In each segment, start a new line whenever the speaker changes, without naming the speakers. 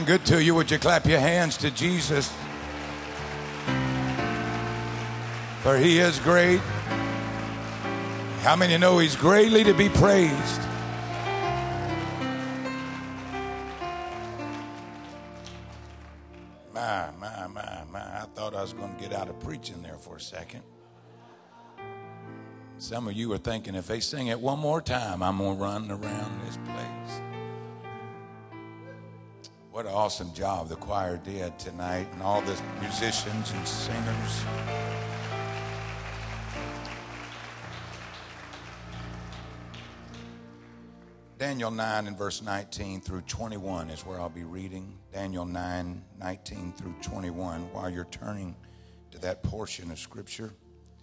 Good to you. Would you clap your hands to Jesus? For he is great. How many know he's greatly to be praised? My. I thought I was going to get out of preaching there for a second. Some of you are thinking, if they sing it one more time, I'm going to run around this place. What an awesome job the choir did tonight, and all the musicians and singers. Daniel 9 and verse 19 through 21 is where I'll be reading. Daniel 9, 19 through 21. While you're turning to that portion of Scripture,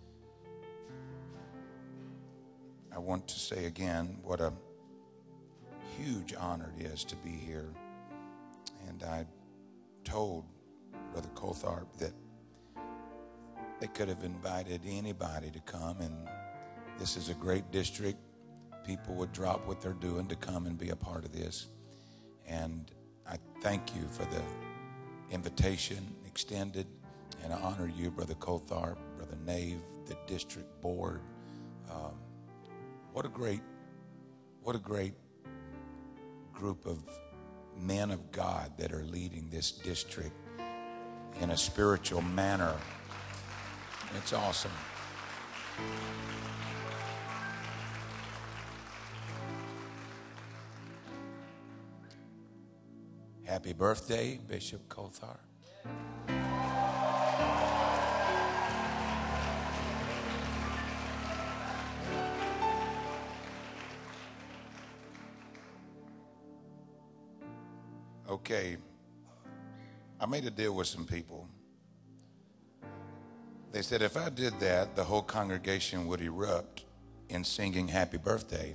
I want to say again what a huge honor it is to be here. And I told Brother Coltharp that they could have invited anybody to come, and this is a great district. People would drop what they're doing to come and be a part of this. And I thank you for the invitation extended, and I honor you, Brother Coltharp, Brother Nave, the district board. What a great group of men of God that are leading this district in a spiritual manner. It's awesome. Happy birthday, Bishop Coltharp. Okay, I made a deal with some people. They said if I did that, the whole congregation would erupt in singing happy birthday.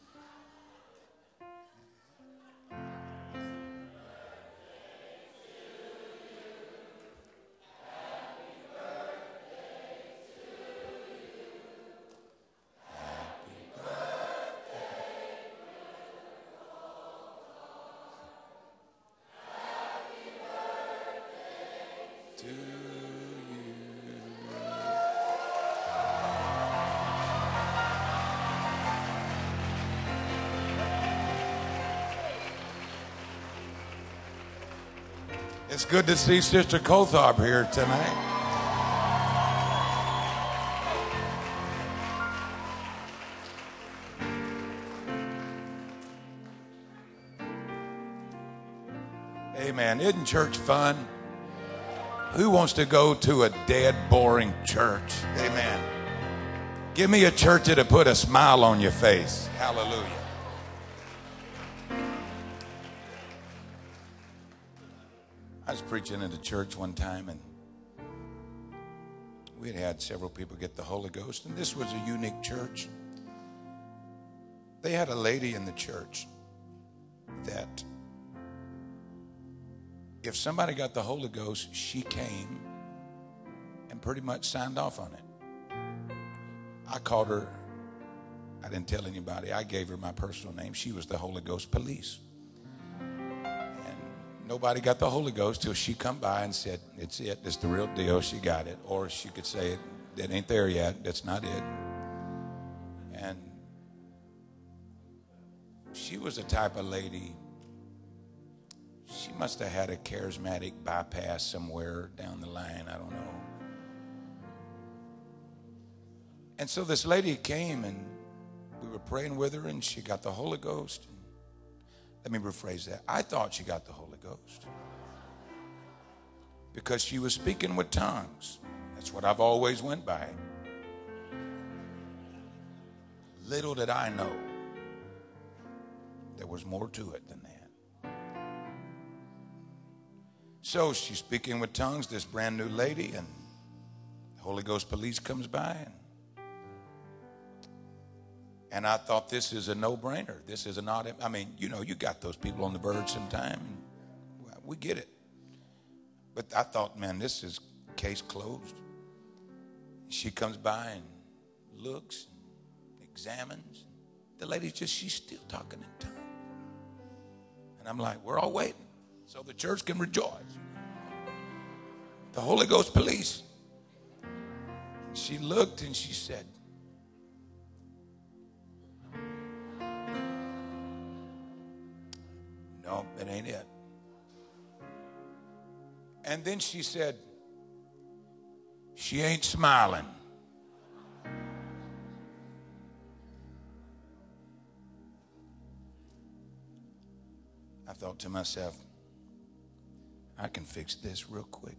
It's good to see Sister Coltharp here tonight. Amen. Isn't church fun? Who wants to go to a dead, boring church? Amen. Give me a church that'll put a smile on your face. Hallelujah. I was preaching in a church one time, and we had had several people get the Holy Ghost, and this was a unique church. They had a lady in the church that if somebody got the Holy Ghost, she came and pretty much signed off on it. I called her. I didn't tell anybody. I gave her my personal name. She was the Holy Ghost police. Nobody got the Holy Ghost till she come by and said, it's it, it's the real deal, she got it. Or she could say, it ain't there yet, that's not it. And she was the type of lady, she must have had a charismatic bypass somewhere down the line, I don't know. And so this lady came, and we were praying with her, and she got the Holy Ghost. Let me rephrase that. I thought she got the Holy Ghost because she was speaking with tongues. That's what I've always went by. Little did I know there was more to it than that. So she's speaking with tongues, this brand new lady, and the Holy Ghost police comes by, and I thought, this is a no-brainer. This is an odd, I mean, you know, you got those people on the verge sometime. And we get it. But I thought, man, this is case closed. She comes by and looks, and examines. The lady's she's still talking in tongues. And I'm like, we're all waiting. so the church can rejoice. The Holy Ghost police. She looked and she said, no, it ain't it. And then she said, she ain't smiling. I thought to myself, I can fix this real quick.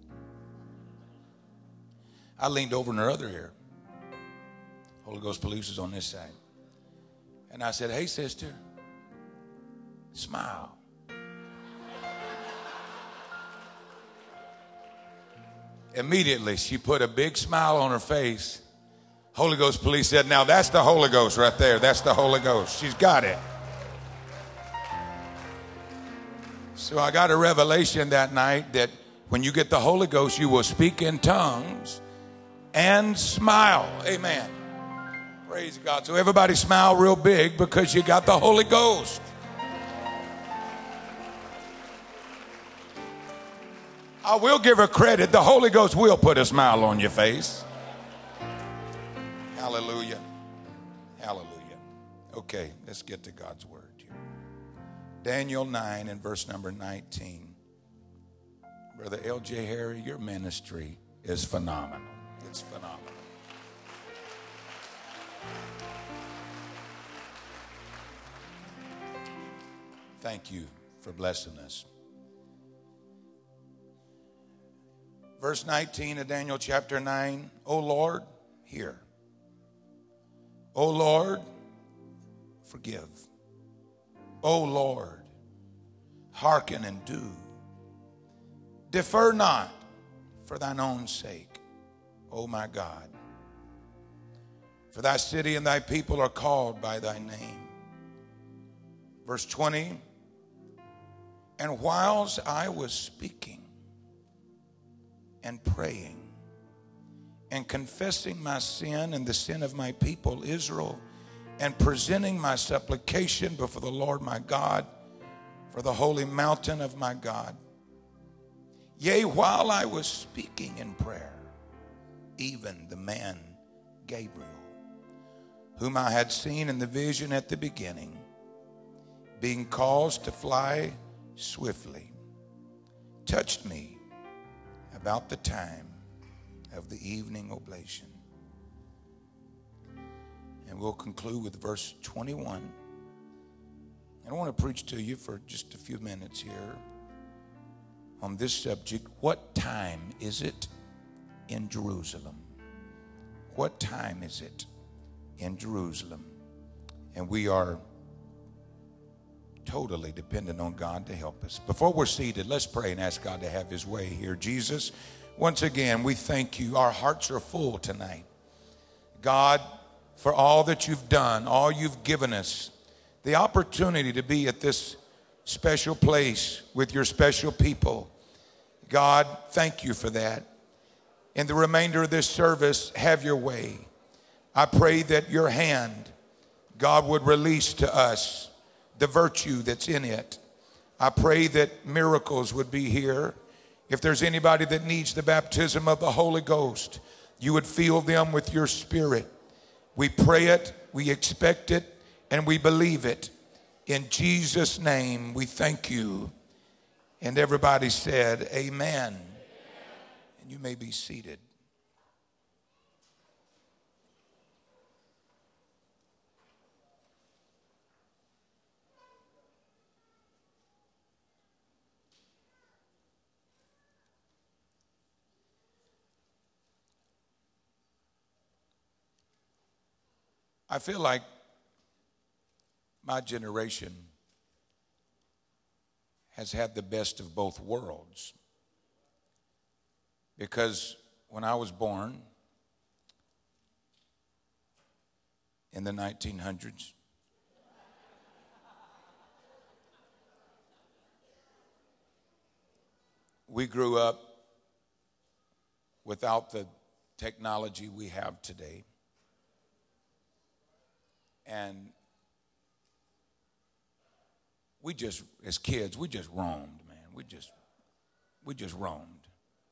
I leaned over in her other ear. Holy Ghost police was on this side. And I said, hey, sister, smile. Immediately, she put a big smile on her face. Holy Ghost police said, now that's the Holy Ghost right there. That's the Holy Ghost. She's got it. So I got a revelation that night that when you get the Holy Ghost, you will speak in tongues and smile. Amen. Praise God. So everybody smile real big because you got the Holy Ghost. I will give her credit. The Holy Ghost will put a smile on your face. Hallelujah. Hallelujah. Okay, let's get to God's word here. Daniel 9 and verse number 19. Brother L.J. Harry, your ministry is phenomenal. It's phenomenal. Thank you for blessing us. Verse 19 of Daniel chapter 9. O Lord, hear. O Lord, forgive. O Lord, hearken and do. Defer not for thine own sake, O my God. For thy city and thy people are called by thy name. Verse 20. And whilst I was speaking and praying and confessing my sin and the sin of my people Israel, and presenting my supplication before the Lord my God for the holy mountain of my God, yea, while I was speaking in prayer, even the man Gabriel, whom I had seen in the vision at the beginning, being caused to fly swiftly, touched me about the time of the evening oblation. And we'll conclude with verse 21. And I want to preach to you for just a few minutes here on this subject. What time is it in Jerusalem? What time is it in Jerusalem? And we are totally dependent on God to help us. Before we're seated, let's pray and ask God to have his way here. Jesus, once again, we thank you. Our hearts are full tonight, God, for all that you've done, all you've given us, the opportunity to be at this special place with your special people. God, thank you for that. In the remainder of this service, have your way. I pray that your hand, God, would release to us the virtue that's in it. I pray that miracles would be here. If there's anybody that needs the baptism of the Holy Ghost, you would fill them with your Spirit. We pray it, we expect it, and we believe it. In Jesus' name, we thank you. And everybody said, amen. And you may be seated. I feel like my generation has had the best of both worlds, because when I was born in the 1900s, we grew up without the technology we have today. And we just, as kids, we just roamed, man. We just roamed.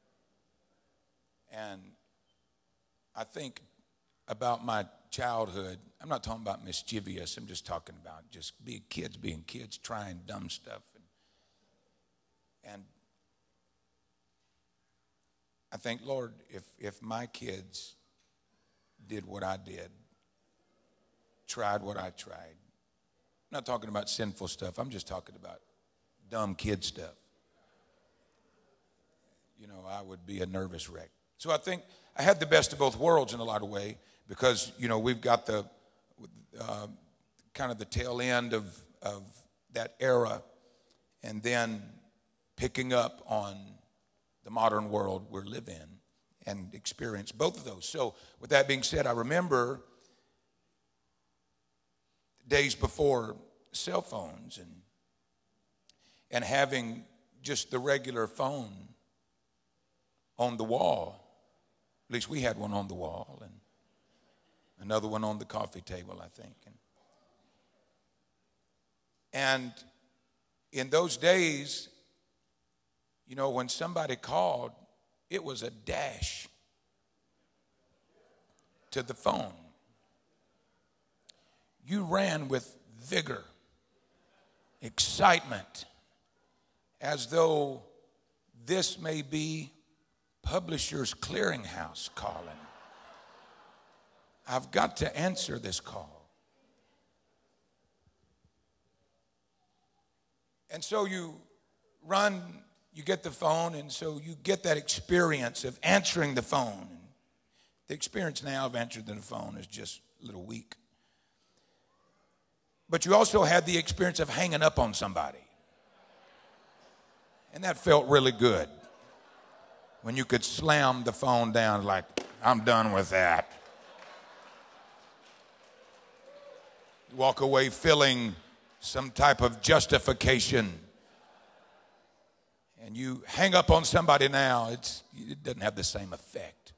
And I think about my childhood. I'm not talking about mischievous. I'm just talking about just being kids, trying dumb stuff. And I think, Lord, if my kids did what I did, tried what I tried, I'm not talking about sinful stuff. I'm just talking about dumb kid stuff. You know, I would be a nervous wreck. So I think I had the best of both worlds in a lot of ways because, you know, we've got the kind of the tail end of that era and then picking up on the modern world we live in and experience both of those. So with that being said, I remember days before cell phones and having just the regular phone on the wall. At least we had one on the wall and another one on the coffee table, I think. And in those days, you know, when somebody called, it was a dash to the phone. You ran with vigor, excitement, as though this may be Publishers Clearinghouse calling. I've got to answer this call. And so you run, you get the phone, and so you get that experience of answering the phone. The experience now of answering the phone is just a little weak. But you also had the experience of hanging up on somebody. And that felt really good. When you could slam the phone down like, I'm done with that. You walk away feeling some type of justification. And you hang up on somebody now, it doesn't have the same effect.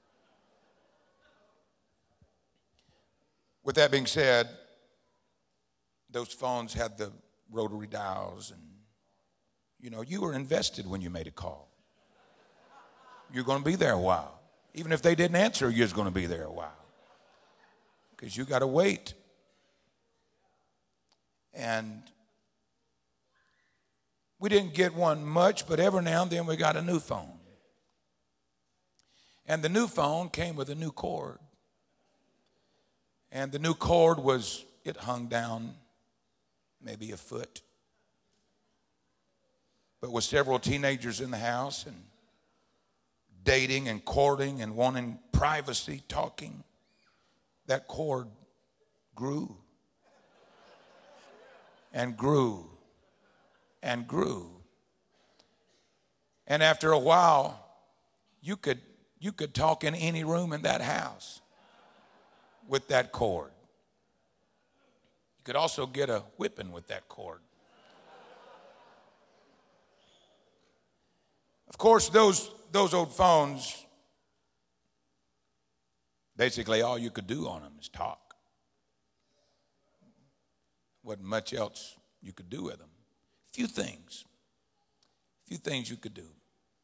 With that being said, those phones had the rotary dials and, you know, you were invested when you made a call. You're going to be there a while. Even if they didn't answer, you're going to be there a while. Because you got to wait. And we didn't get one much, but every now and then we got a new phone. And the new phone came with a new cord. And the new cord it hung down maybe a foot. But with several teenagers in the house and dating and courting and wanting privacy, talking, that cord grew and grew and grew. And after a while, you could talk in any room in that house with that cord. You could also get a whipping with that cord. Of course, those old phones, basically all you could do on them is talk. Wasn't much else you could do with them. Few things you could do.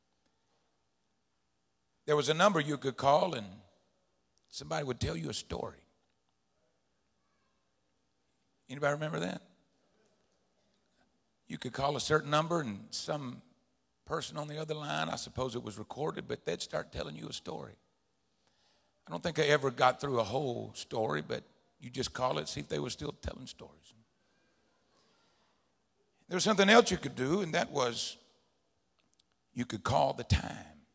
There was a number you could call and somebody would tell you a story. Anybody remember that? You could call a certain number and some person on the other line, I suppose it was recorded, but they'd start telling you a story. I don't think I ever got through a whole story, but you just call it, see if they were still telling stories. There was something else you could do, and that was you could call the time.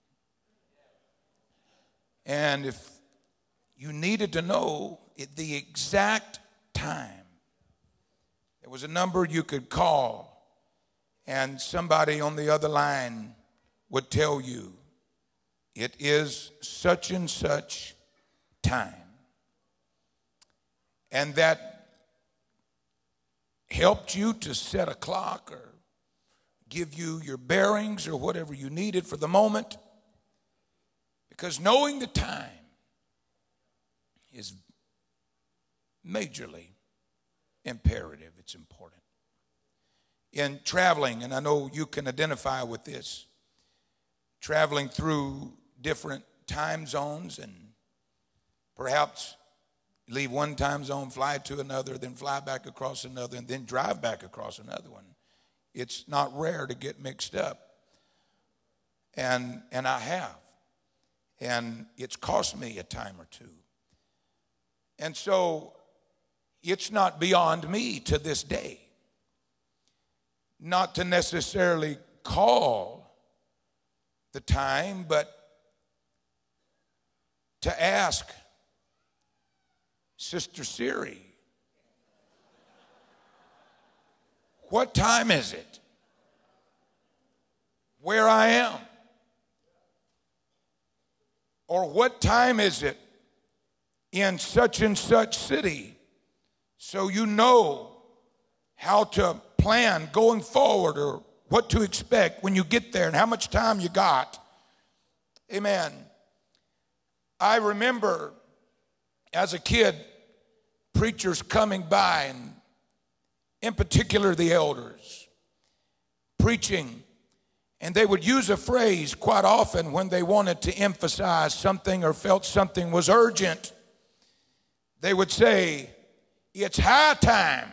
And if you needed to know the exact time, there was a number you could call, and somebody on the other line would tell you, it is such and such time. And that helped you to set a clock or give you your bearings or whatever you needed for the moment. Because knowing the time is majorly imperative. It's important. in traveling, and I know you can identify with this, traveling through different time zones, and perhaps leave one time zone, fly to another, then fly back across another, and then drive back across another one. It's not rare to get mixed up. And I have. And it's cost me a time or two. And so it's not beyond me to this day not to necessarily call the time, but to ask Sister Siri, what time is it? Where I am? Or what time is it in such and such city? So you know how to plan going forward, or what to expect when you get there and how much time you got. Amen. I remember as a kid, preachers coming by, and in particular the elders, preaching, and they would use a phrase quite often when they wanted to emphasize something or felt something was urgent. They would say, "It's high time."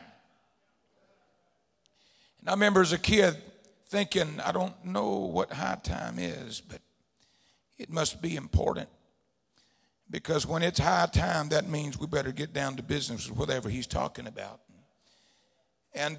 And I remember as a kid thinking, I don't know what high time is, but it must be important. Because when it's high time, that means we better get down to business with whatever he's talking about. And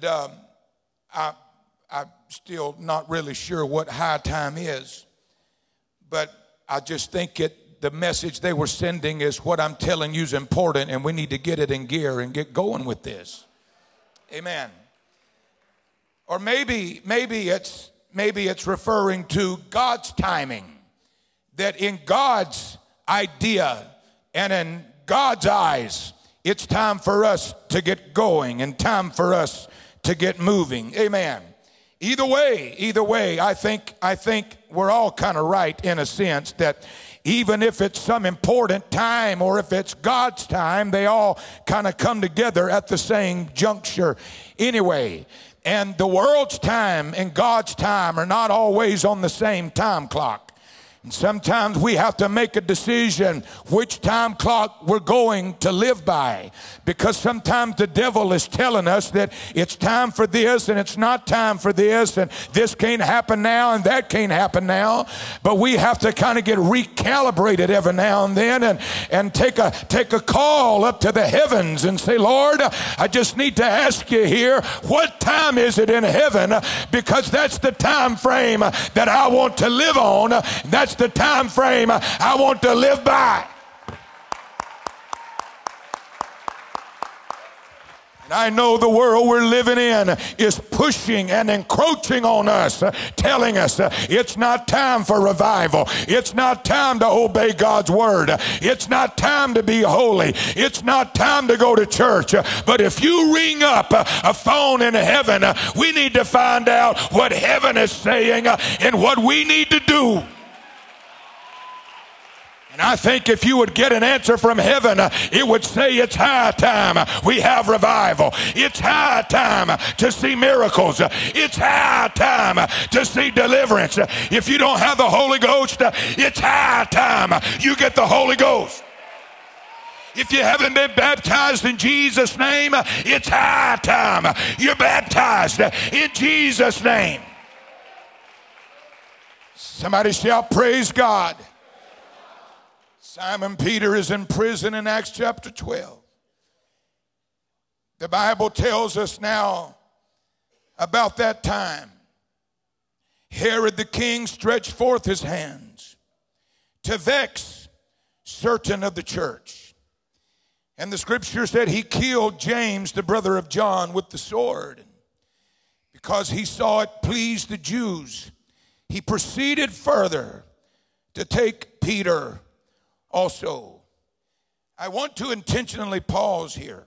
I'm still not really sure what high time is, but I just think the message they were sending is what I'm telling you is important, and we need to get it in gear and get going with this. Amen. Or maybe it's referring to God's timing, that in God's idea and in God's eyes, it's time for us to get going and time for us to get moving. Amen. Either way, I think we're all kind of right in a sense that even if it's some important time or if it's God's time, they all kind of come together at the same juncture anyway. And the world's time and God's time are not always on the same time clock. And sometimes we have to make a decision which time clock we're going to live by, because sometimes the devil is telling us that it's time for this and it's not time for this, and this can't happen now and that can't happen now. But we have to kind of get recalibrated every now and then and take a call up to the heavens and say, Lord, I just need to ask you here, what time is it in heaven? Because that's the time frame that I want to live on. That's the time frame I want to live by. And I know the world we're living in is pushing and encroaching on us, telling us it's not time for revival. It's not time to obey God's word. It's not time to be holy. It's not time to go to church. But if you ring up a phone in heaven, we need to find out what heaven is saying and what we need to do. And I think if you would get an answer from heaven, it would say it's high time we have revival. It's high time to see miracles. It's high time to see deliverance. If you don't have the Holy Ghost, it's high time you get the Holy Ghost. If you haven't been baptized in Jesus' name, it's high time you're baptized in Jesus' name. Somebody shout, praise God. Simon Peter is in prison in Acts chapter 12. The Bible tells us now about that time. Herod the king stretched forth his hands to vex certain of the church. And the scripture said he killed James, the brother of John, with the sword. Because he saw it pleased the Jews, he proceeded further to take Peter also. I want to intentionally pause here.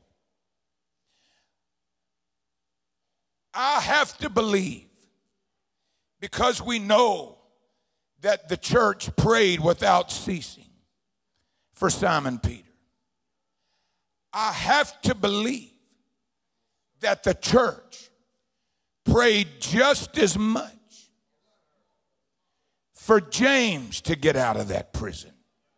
I have to believe, because we know that the church prayed without ceasing for Simon Peter. I have to believe that the church prayed just as much for James to get out of that prison.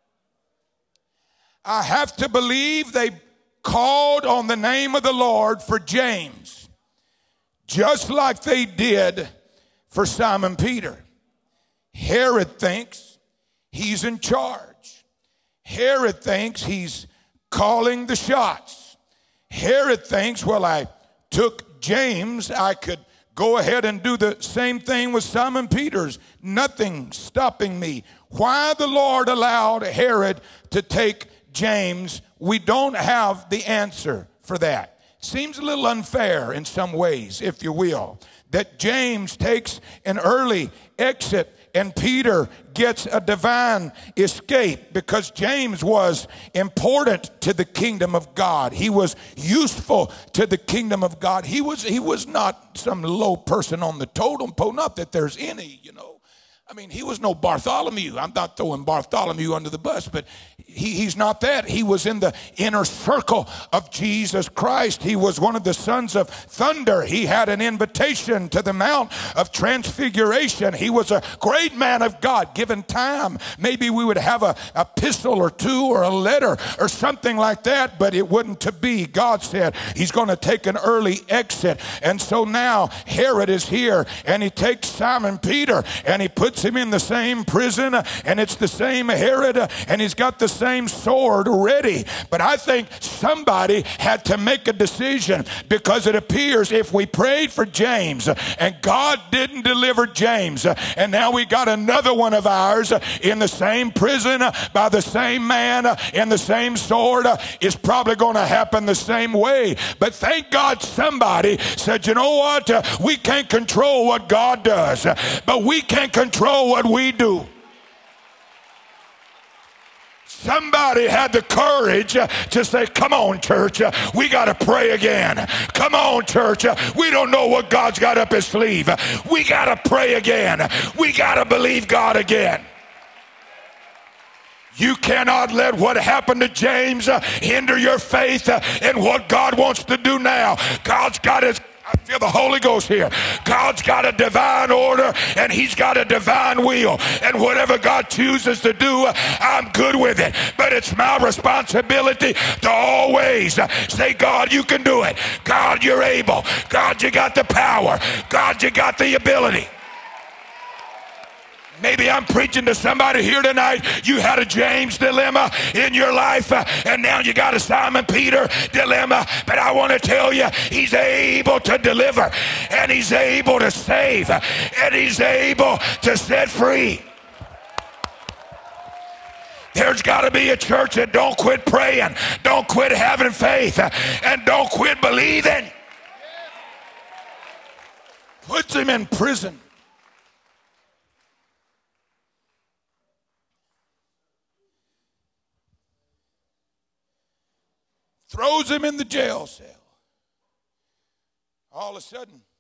I have to believe they called on the name of the Lord for James, just like they did for Simon Peter. Herod thinks he's in charge. Herod thinks he's calling the shots. Herod thinks, well, I took James, I could go ahead and do the same thing with Simon Peter's. Nothing stopping me. Why the Lord allowed Herod to take James, we don't have the answer for that. Seems a little unfair in some ways, if you will, that James takes an early exit and Peter gets a divine escape, because James was important to the kingdom of God. He was useful to the kingdom of God. He was not some low person on the totem pole, not that there's any, I mean, he was no Bartholomew. I'm not throwing Bartholomew under the bus, but he's not that. He was in the inner circle of Jesus Christ. He was one of the sons of thunder. He had an invitation to the Mount of Transfiguration. He was a great man of God. Given time, maybe we would have a epistle or two or a letter or something like that, but it wouldn't to be. God said he's going to take an early exit. And so now Herod is here, and he takes Simon Peter and he puts him in the same prison, and it's the same Herod, and he's got the same sword ready. But I think somebody had to make a decision, because it appears if we prayed for James and God didn't deliver James, and now we got another one of ours in the same prison by the same man and the same sword, is probably going to happen the same way. But thank God somebody said, you know what, we can't control what God does, but we can control what we do. Somebody had the courage to say, come on, church, we got to pray again. Come on, church, we don't know what God's got up his sleeve. We got to pray again. We got to believe God again. You cannot let what happened to James hinder your faith in what God wants to do now. God's got his, I feel the Holy Ghost here. God's got a divine order, and he's got a divine will. And whatever God chooses to do, I'm good with it. But it's my responsibility to always say, God, you can do it. God, you're able. God, you got the power. God, you got the ability. Maybe I'm preaching to somebody here tonight. You had a James dilemma in your life, and now you got a Simon Peter dilemma. But I want to tell you, he's able to deliver, and he's able to save, and he's able to set free. There's got to be a church that don't quit praying, don't quit having faith, and don't quit believing. Puts him in prison. Throws him in the jail cell. All of a sudden, it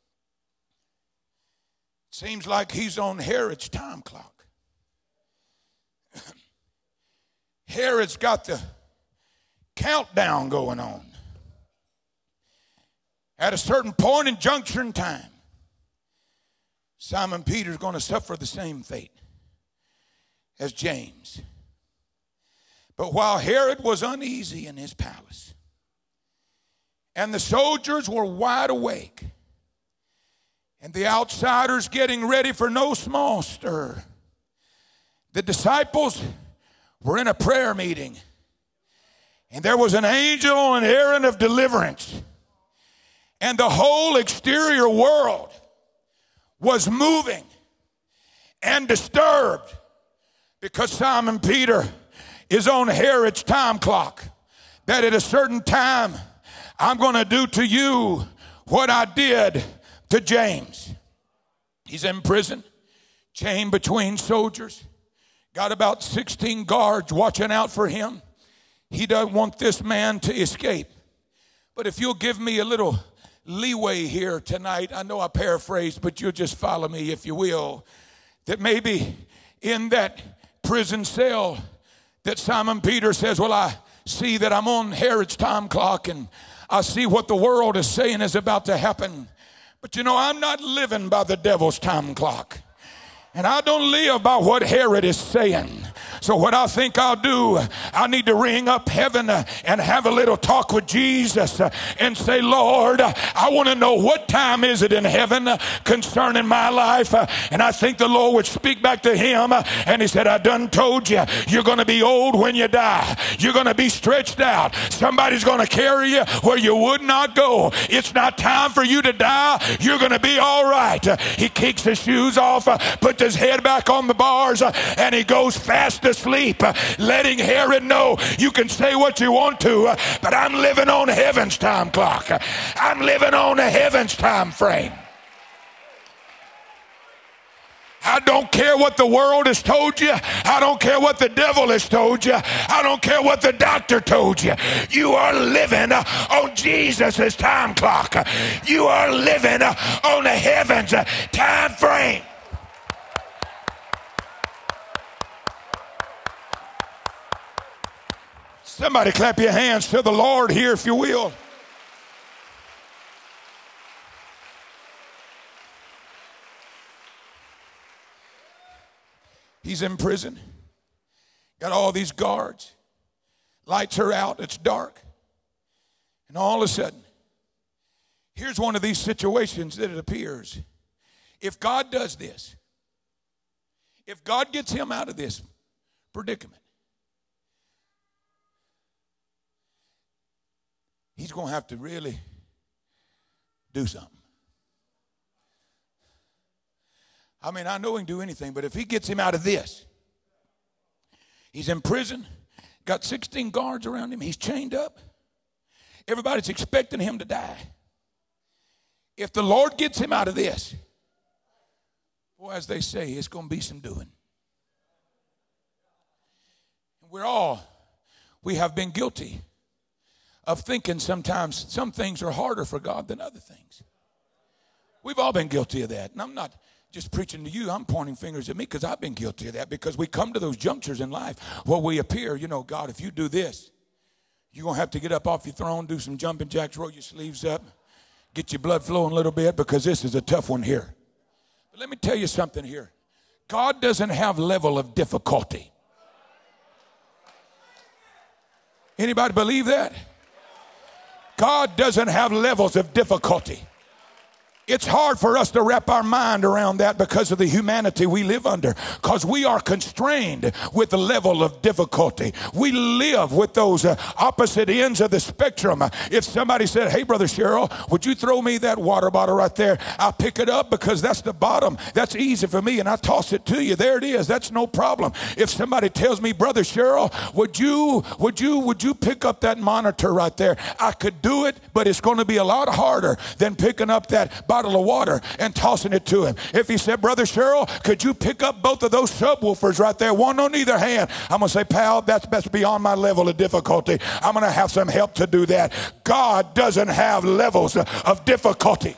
seems like he's on Herod's time clock. Herod's got the countdown going on. At a certain point in junction time, Simon Peter's going to suffer the same fate as James. But while Herod was uneasy in his palace, and the soldiers were wide awake, and the outsiders getting ready for no small stir, the disciples were in a prayer meeting, and there was an angel on an errand of deliverance, and the whole exterior world was moving and disturbed because Simon Peter is on Herod's time clock, that at a certain time I'm going to do to you what I did to James. He's in prison, chained between soldiers, got about 16 guards watching out for him. He doesn't want this man to escape. But if you'll give me a little leeway here tonight, I know I paraphrased, but you'll just follow me if you will, that maybe in that prison cell that Simon Peter says, well, I see that I'm on Herod's time clock, and I see what the world is saying is about to happen. But you know, I'm not living by the devil's time clock. And I don't live by what Herod is saying. So what I think I'll do, I need to ring up heaven and have a little talk with Jesus and say, Lord, I want to know what time is it in heaven concerning my life. And I think the Lord would speak back to him. And he said, I done told you, you're going to be old when you die. You're going to be stretched out. Somebody's going to carry you where you would not go. It's not time for you to die. You're going to be all right. He kicks his shoes off, puts his head back on the bars, and he goes fast asleep, letting Herod know, you can say what you want to, but I'm living on heaven's time clock. I'm living on a heaven's time frame. I don't care what the world has told you. I don't care what the devil has told you. I don't care what the doctor told you. You are living on Jesus' time clock. You are living on the heaven's time frame. Somebody clap your hands to the Lord here, if you will. He's in prison. Got all these guards. Lights are out. It's dark. And all of a sudden, here's one of these situations that it appears. If God does this, if God gets him out of this predicament, he's going to have to really do something. I mean, I know he can do anything, but if he gets him out of this, he's in prison, got 16 guards around him, he's chained up. Everybody's expecting him to die. If the Lord gets him out of this, boy, as they say, it's going to be some doing. We have been guilty of thinking sometimes some things are harder for God than other things. We've all been guilty of that. And I'm not just preaching to you. I'm pointing fingers at me because I've been guilty of that, because we come to those junctures in life where we appear, you know, God, if you do this, you're going to have to get up off your throne, do some jumping jacks, roll your sleeves up, get your blood flowing a little bit, because this is a tough one here. But let me tell you something here. God doesn't have level of difficulty. Anybody believe that? God doesn't have levels of difficulty. It's hard for us to wrap our mind around that because of the humanity we live under, because we are constrained with the level of difficulty. We live with those opposite ends of the spectrum. If somebody said, hey, Brother Cheryl, would you throw me that water bottle right there? I'll pick it up because that's the bottom. That's easy for me, and I toss it to you. There it is. That's no problem. If somebody tells me, Brother Cheryl, would you pick up that monitor right there? I could do it, but it's going to be a lot harder than picking up that bottle of water and tossing it to him. If he said, Brother Cheryl, could you pick up both of those subwoofers right there, one on either hand? I'm going to say, pal, that's beyond my level of difficulty. I'm going to have some help to do that. God doesn't have levels of difficulty.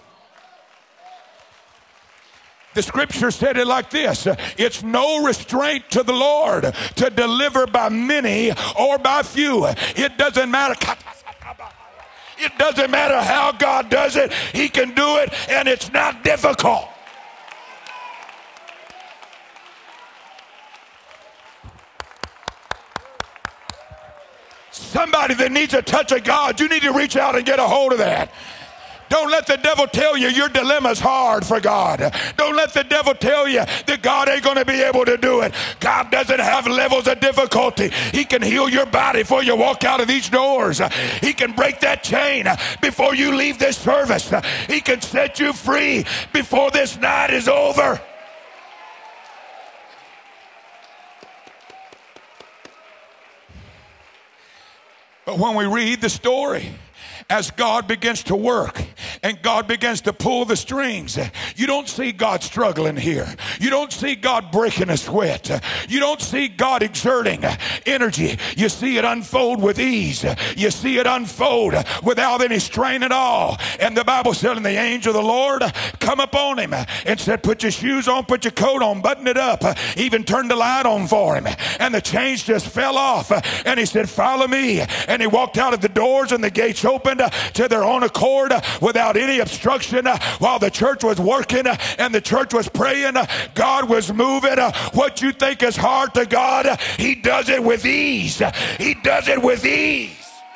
The scripture said it like this: it's no restraint to the Lord to deliver by many or by few. It doesn't matter. It doesn't matter how God does it. He can do it, and it's not difficult. Somebody that needs a touch of God, you need to reach out and get a hold of that. Don't let the devil tell you your dilemma's hard for God. Don't let the devil tell you that God ain't going to be able to do it. God doesn't have levels of difficulty. He can heal your body before you walk out of these doors. He can break that chain before you leave this service. He can set you free before this night is over. But when we read the story, as God begins to work and God begins to pull the strings, you don't see God struggling here. You don't see God breaking a sweat. You don't see God exerting energy. You see it unfold with ease. You see it unfold without any strain at all. And the Bible said, and the angel of the Lord come upon him and said, put your shoes on, put your coat on, button it up. Even turned the light on for him. And the chains just fell off. And he said, follow me. And he walked out of the doors, and the gates opened to their own accord without without any obstruction while the church was working and the church was praying. God was moving. What you think is hard to God, he does it with ease. He does it with ease.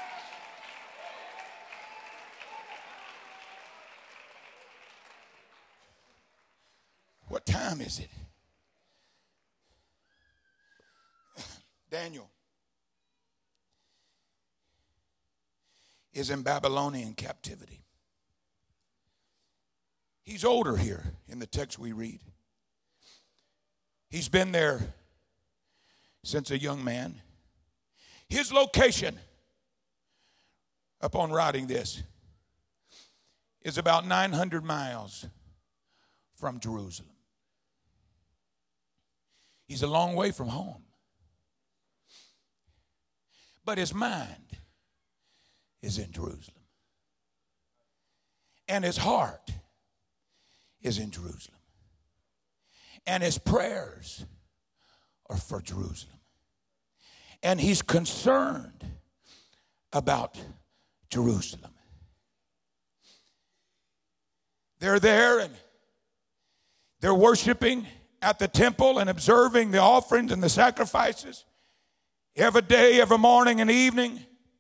What time is it? Daniel is in Babylonian captivity. He's older here in the text we read. He's been there since a young man. His location, upon writing this, is about 900 miles from Jerusalem. He's a long way from home. But his mind is in Jerusalem. And his heart is in Jerusalem. And his prayers are for Jerusalem. And he's concerned about Jerusalem. They're there and they're worshiping at the temple and observing the offerings and the sacrifices every day, every morning and evening.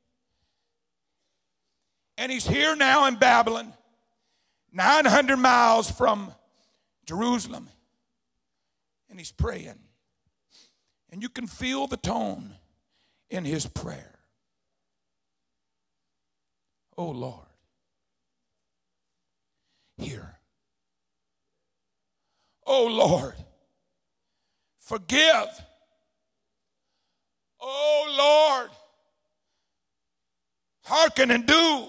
And he's here now in Babylon, 900 miles from Jerusalem. And he's praying. And you can feel the tone in his prayer. Oh Lord, hear. Oh Lord, forgive. Oh Lord, hearken and do.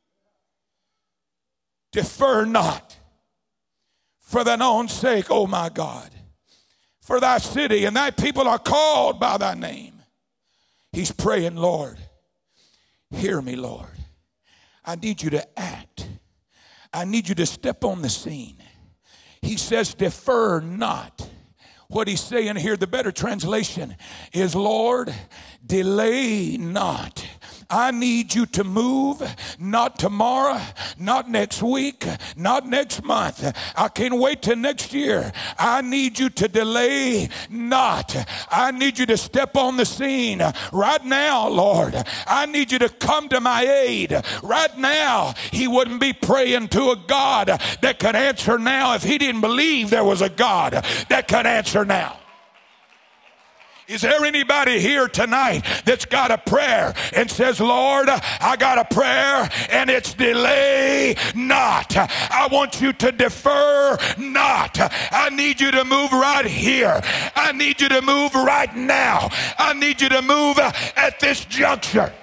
Defer not for thine own sake, O my God. For thy city and thy people are called by thy name. He's praying, Lord, hear me, Lord. I need you to act. I need you to step on the scene. He says, defer not. What he's saying here, the better translation is, Lord, delay not. I need you to move, not tomorrow, not next week, not next month. I can't wait till next year. I need you to delay not. I need you to step on the scene right now, Lord. I need you to come to my aid right now. He wouldn't be praying to a God that could answer now if he didn't believe there was a God that could answer now. Is there anybody here tonight that's got a prayer and says, Lord, I got a prayer and it's delay not. I want you to defer not. I need you to move right here. I need you to move right now. I need you to move at this juncture.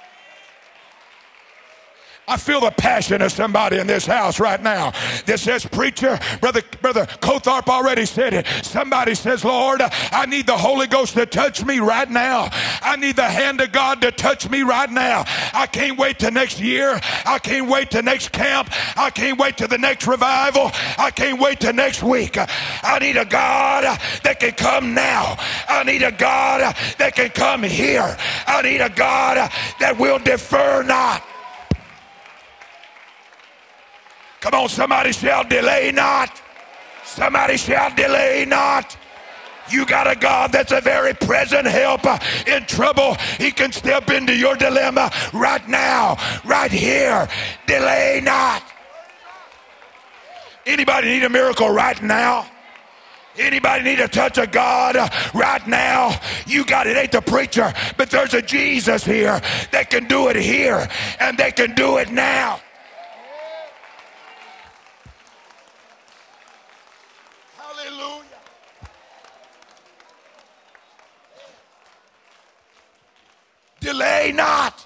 I feel the passion of somebody in this house right now that says, preacher, Brother Cothart already said it. Somebody says, Lord, I need the Holy Ghost to touch me right now. I need the hand of God to touch me right now. I can't wait till next year. I can't wait till next camp. I can't wait till the next revival. I can't wait till next week. I need a God that can come now. I need a God that can come here. I need a God that will defer not. Come on, somebody shout, delay not. Somebody shout, delay not. You got a God that's a very present help in trouble. He can step into your dilemma right now, right here. Delay not. Anybody need a miracle right now? Anybody need a touch of God right now? You got it. Ain't the preacher, but there's a Jesus here that can do it here, and they can do it now. Delay not.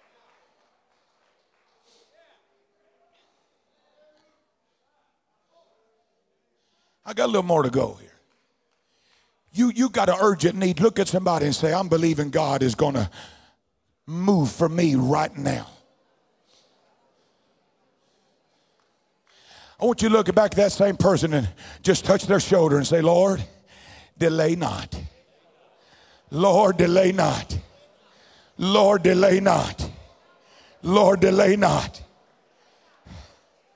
I got a little more to go here. You got an urgent need. Look at somebody and say, I'm believing God is going to move for me right now. I want you to look back at that same person and just touch their shoulder and say, Lord, delay not. Lord, delay not. Lord, delay not. Lord, delay not.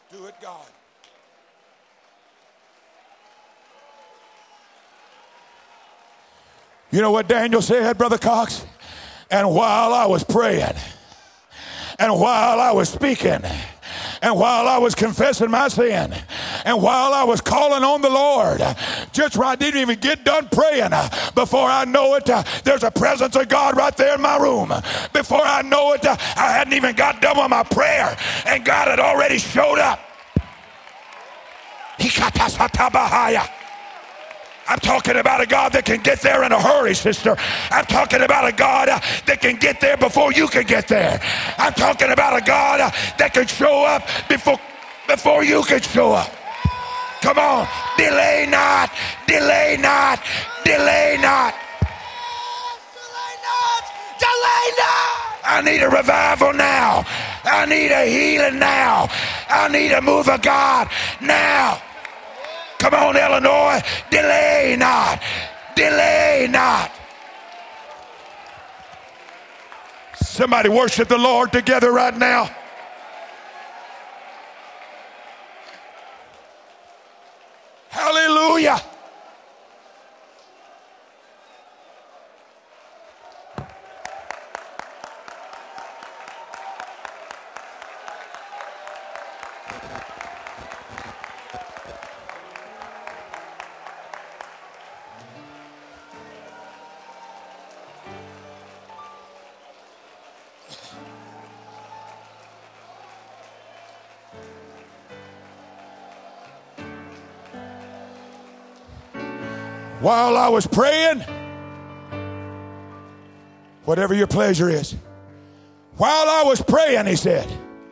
Do it, God. You know what Daniel said, Brother Cox? And while I was praying, and while I was speaking, and while I was confessing my sin, and while I was calling on the Lord, just right, I didn't even get done praying. Before I know it, there's a presence of God right there in my room. Before I know it, I hadn't even got done with my prayer, and God had already showed up. I'm talking about a God that can get there in a hurry, sister. I'm talking about a God that can get there before you can get there. I'm talking about a God that can show up before you can show up. Come on. Delay not. Delay not. Delay not. Delay not. Delay not. I need a revival now. I need a healing now. I need a move of God now. Come on, Illinois. Delay not. Delay not. Somebody worship the Lord together right now. Hallelujah. While I was praying, whatever your pleasure is, while I was praying, he said,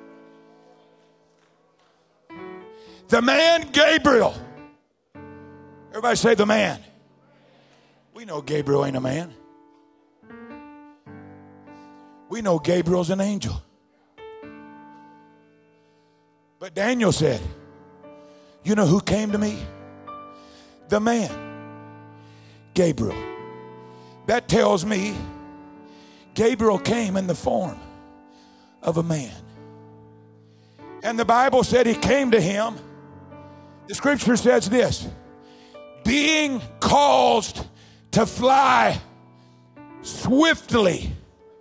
the man Gabriel. Everybody say the man. We know Gabriel ain't a man. We know Gabriel's an angel. But Daniel said, you know who came to me? The man, Gabriel. That tells me Gabriel came in the form of a man. And the Bible said he came to him. The scripture says this, being caused to fly swiftly.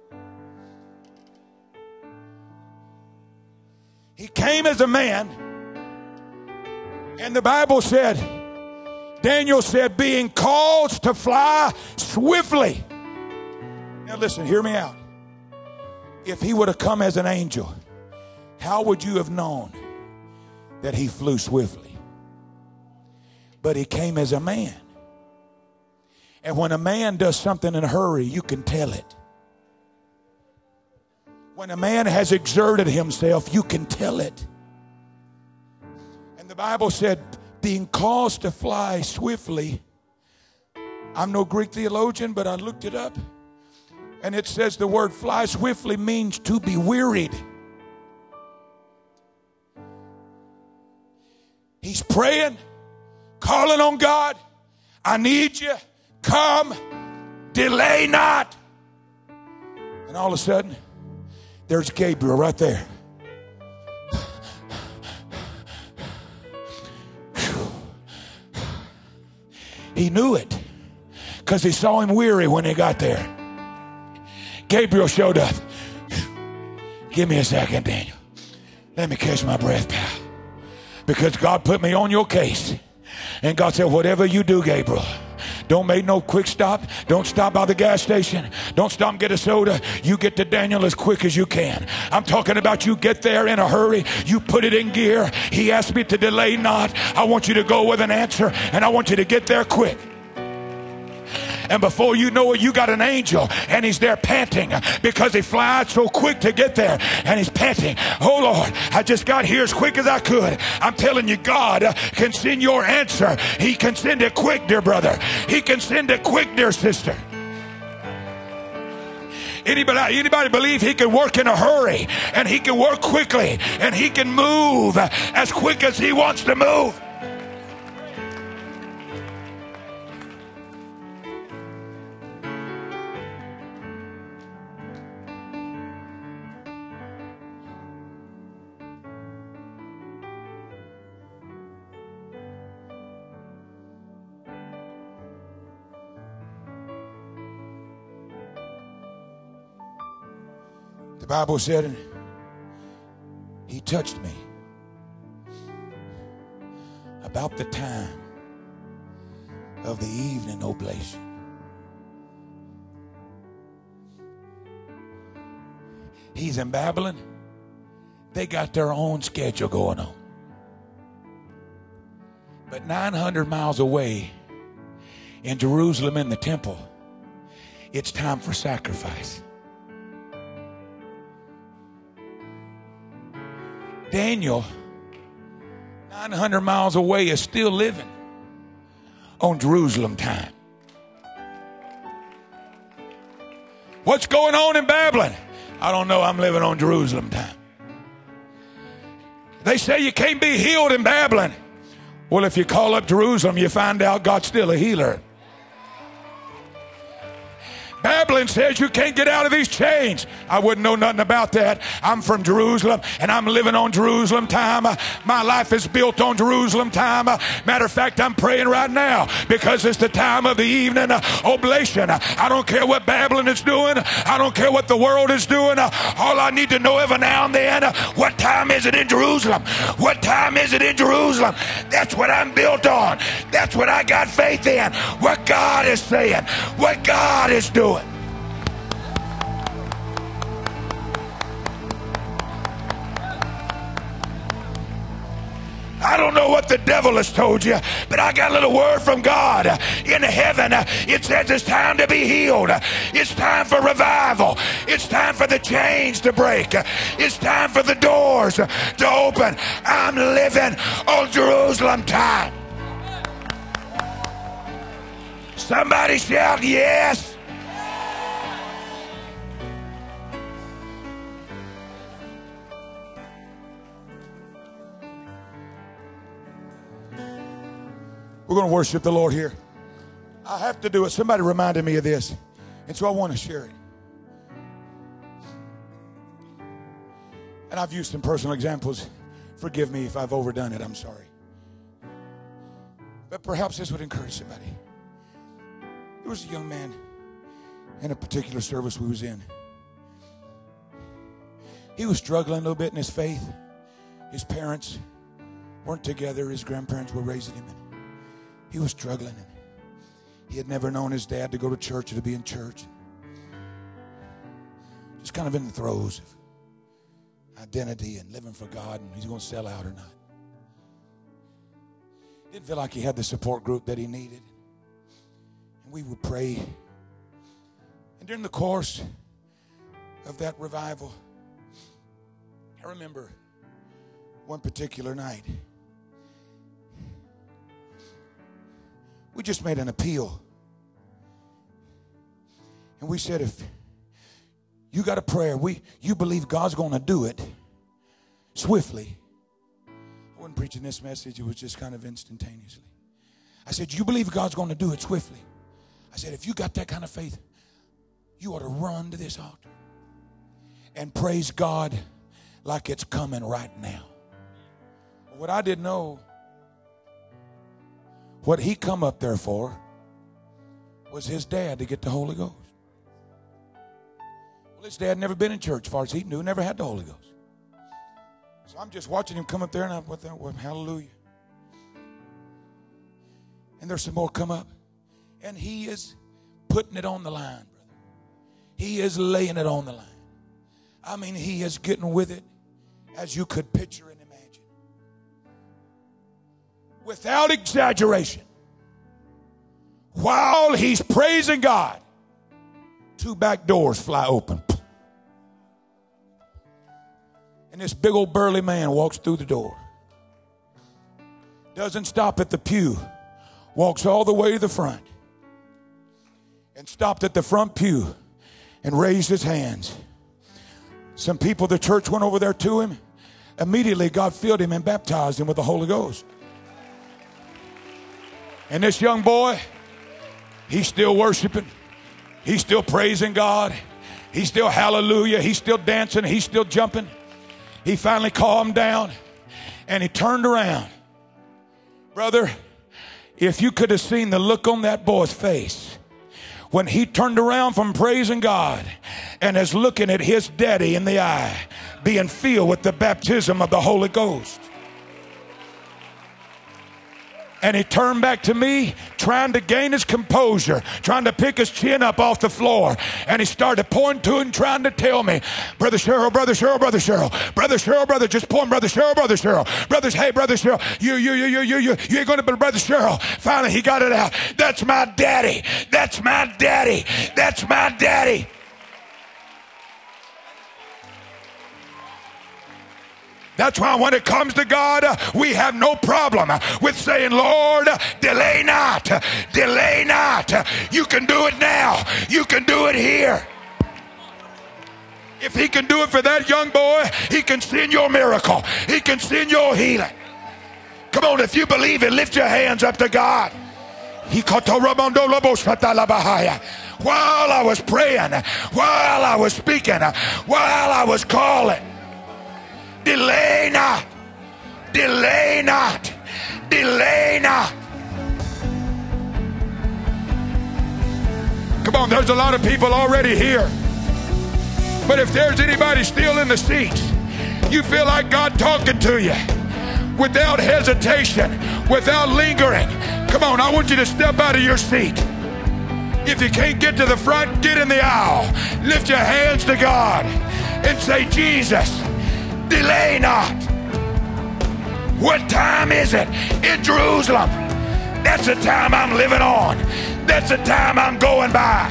He came as a man, and the Bible said, Daniel said, being caused to fly swiftly. Now listen, hear me out. If he would have come as an angel, how would you have known that he flew swiftly? But he came as a man. And when a man does something in a hurry, you can tell it. When a man has exerted himself, you can tell it. And the Bible said, being caused to fly swiftly. I'm no Greek theologian, but I looked it up. And it says the word fly swiftly means to be wearied. He's praying, calling on God. I need you. Come. Delay not. And all of a sudden, there's Gabriel right there. He knew it because he saw him weary when he got there. Gabriel showed up. Give me a second, Daniel. Let me catch my breath, pal. Because God put me on your case. And God said, whatever you do, Gabriel, don't make no quick stop. Don't stop by the gas station. Don't stop and get a soda. You get to Daniel as quick as you can. I'm talking about you get there in a hurry. You put it in gear. He asked me to delay not. I want you to go with an answer, and I want you to get there quick. And before you know it, you got an angel, and he's there panting because he flies so quick to get there, and he's panting. Oh Lord, I just got here as quick as I could. I'm telling you, God can send your answer. He can send it quick, dear brother. He can send it quick, dear sister. Anybody believe he can work in a hurry, and he can work quickly, and he can move as quick as he wants to move? The Bible said he touched me about the time of the evening oblation. He's in Babylon. They got their own schedule going on. But 900 miles away in Jerusalem in the temple, it's time for sacrifice. Daniel, 900 miles away, is still living on Jerusalem time. What's going on in Babylon? I don't know. I'm living on Jerusalem time. They say you can't be healed in Babylon. Well, if you call up Jerusalem, you find out God's still a healer. Babylon says you can't get out of these chains. I wouldn't know nothing about that. I'm from Jerusalem, and I'm living on Jerusalem time. My life is built on Jerusalem time. Matter of fact, I'm praying right now because it's the time of the evening oblation. I don't care what Babylon is doing. I don't care what the world is doing. All I need to know every now and then, what time is it in Jerusalem? What time is it in Jerusalem? That's what I'm built on. That's what I got faith in. What God is saying. What God is doing. I don't know what the devil has told you, but I got a little word from God. In heaven, it says it's time to be healed. It's time for revival. It's time for the chains to break. It's time for the doors to open. I'm living on Jerusalem time. Somebody shout yes. We're going to worship the Lord here. I have to do it. Somebody reminded me of this, and so I want to share it. And I've used some personal examples. Forgive me if I've overdone it. I'm sorry. But perhaps this would encourage somebody. There was a young man in a particular service we was in. He was struggling a little bit in his faith. His parents weren't together. His grandparents were raising him. He was struggling. He had never known his dad to go to church or to be in church. Just kind of in the throes of identity and living for God, and he's going to sell out or not. Didn't feel like he had the support group that he needed. And we would pray. And during the course of that revival, I remember one particular night, we just made an appeal. And we said, if you got a prayer, you believe God's going to do it swiftly. I wasn't preaching this message. It was just kind of instantaneously. I said, you believe God's going to do it swiftly. I said, if you got that kind of faith, you ought to run to this altar and praise God like it's coming right now. What I didn't know, what he come up there for was his dad to get the Holy Ghost. Well, his dad never been in church, as far as he knew, never had the Holy Ghost. So I'm just watching him come up there, and I'm with that, well, hallelujah. And there's some more come up. And he is putting it on the line, brother. He is laying it on the line. I mean, he is getting with it as you could picture and imagine. Without exaggeration, while he's praising God, 2 back doors fly open. And this big old burly man walks through the door. Doesn't stop at the pew. Walks all the way to the front. And stopped at the front pew and raised his hands. Some people, the church went over there to him. Immediately, God filled him and baptized him with the Holy Ghost. And this young boy, he's still worshiping. He's still praising God. He's still hallelujah. He's still dancing. He's still jumping. He finally calmed down and he turned around. Brother, if you could have seen the look on that boy's face when he turned around from praising God and is looking at his daddy in the eye, being filled with the baptism of the Holy Ghost. And he turned back to me, trying to gain his composure, trying to pick his chin up off the floor. And he started pointing to it and trying to tell me, Brother Cheryl, Brother Cheryl, Brother Cheryl, Brother Cheryl, Brother, just point, Brother Cheryl, Brother Cheryl, brothers, hey, Brother Cheryl, you ain't going to be Brother Cheryl. Finally, he got it out. That's my daddy. That's my daddy. That's my daddy. That's why when it comes to God, we have no problem with saying, Lord, delay not, delay not. You can do it now. You can do it here. If he can do it for that young boy, he can send your miracle. He can send your healing. Come on, if you believe it, lift your hands up to God. While I was praying, while I was speaking, while I was calling, delay not, delay not, delay not. Come on, there's a lot of people already here. But if there's anybody still in the seats, you feel like God talking to you without hesitation, without lingering. Come on, I want you to step out of your seat. If you can't get to the front, get in the aisle. Lift your hands to God and say, Jesus, delay not. What time is it in Jerusalem? That's the time I'm living on. That's the time I'm going by.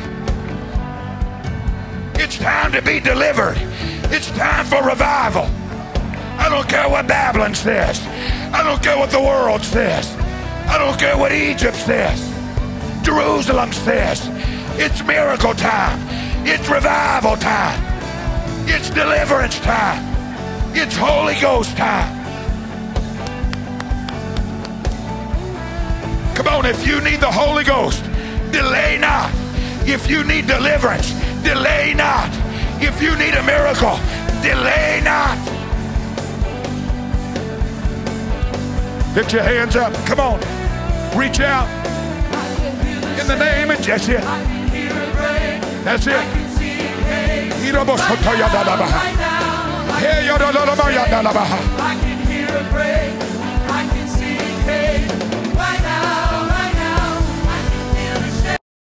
It's time to be delivered. It's time for revival. I don't care what Babylon says. I don't care what the world says. I don't care what Egypt says. Jerusalem says. It's miracle time. It's revival time. It's deliverance time. It's Holy Ghost time. Come on, if you need the Holy Ghost, delay not. If you need deliverance, delay not. If you need a miracle, delay not. Lift your hands up. Come on. Reach out. In the name of Jesus. That's it. I